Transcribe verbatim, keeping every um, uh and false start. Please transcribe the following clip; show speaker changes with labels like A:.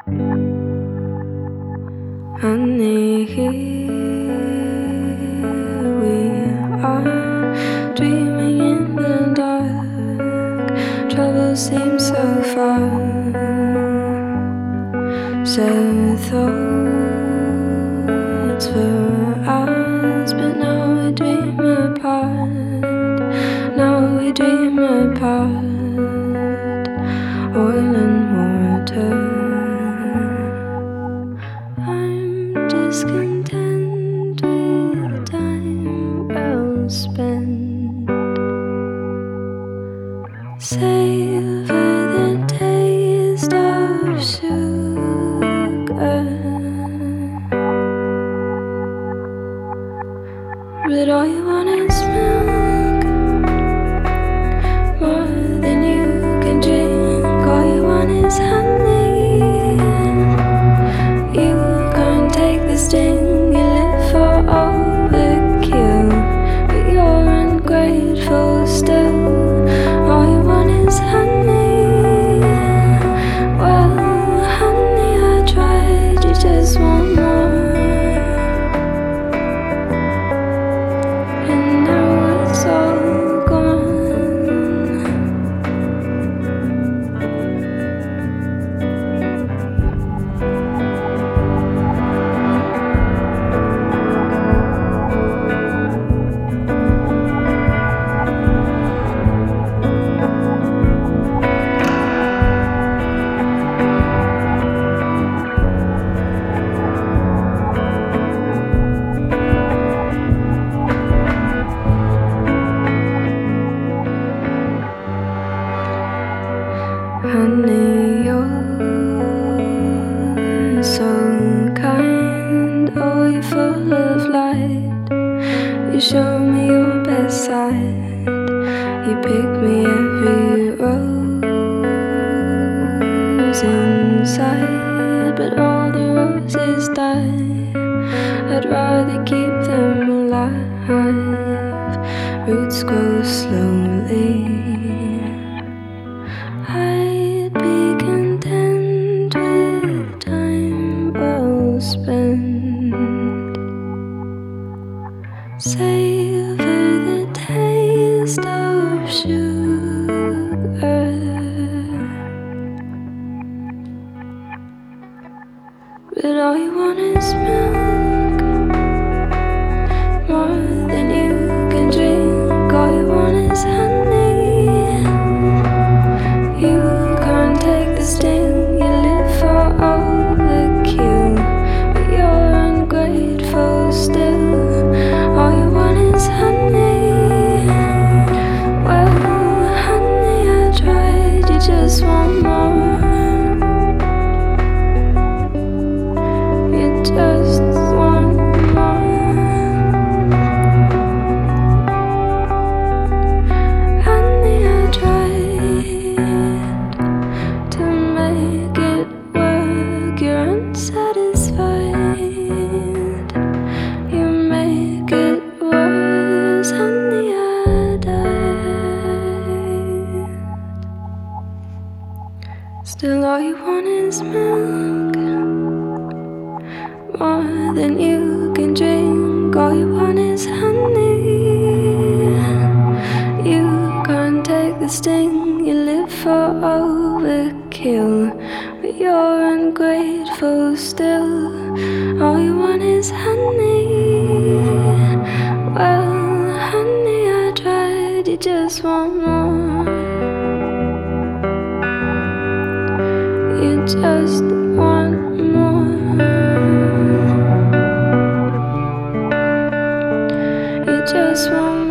A: Honey, here we are, dreaming in the dark. Trouble seems so far, so thoughts were ours, but now we dream apart. Now we dream apart, oil and water. Discontent with time well spent. Savor the taste of sugar, but all you want is milk, more than you can drink. All you want is honey. You take the sting, you live for overkill, but you're ungrateful still. All you want is honey. Well, honey, I tried, you just want more, and now it's all gone. Honey, you're so kind. Oh, you're full of light. You show me your best side. You pick me every rose inside, but all the roses die. I'd rather keep them alive. Roots grow slowly. I'd be content with time well spent. Savor the taste of sugar, but all you want is milk, more than you can drink. All you want is honey. You can't take the sting, you live for overkill, but you're ungrateful still. All you want is honey. Well, honey, I tried, you just want more. You just want more. Honey, I tried to make it work. You're unsatisfied. You make it worse. Honey, I died. Still all you want is milk, more than you can drink. All you want is honey. You can't take the sting, you live for overkill, but you're ungrateful still. All you want is honey. Well, honey, I tried, you just want more. You just want more. You just want more.